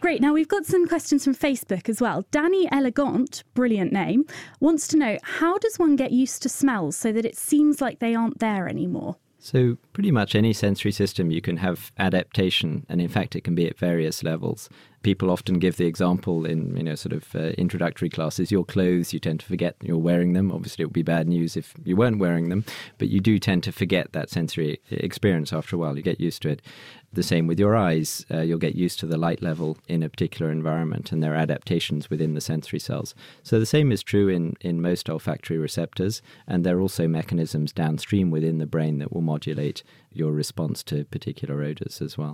Great. Now, we've got some questions from Facebook as well. Danny Elegant, brilliant name, wants to know, how does one get used to smells so that it seems like they aren't there anymore? So pretty much any sensory system you can have adaptation, and in fact it can be at various levels. People often give the example in introductory classes, your clothes, you tend to forget you're wearing them. Obviously it would be bad news if you weren't wearing them, but you do tend to forget that sensory experience after a while. You get used to it. The same with your eyes. You'll get used to the light level in a particular environment, and there are adaptations within the sensory cells. So the same is true in most olfactory receptors, and there are also mechanisms downstream within the brain that will modulate your response to particular odours as well.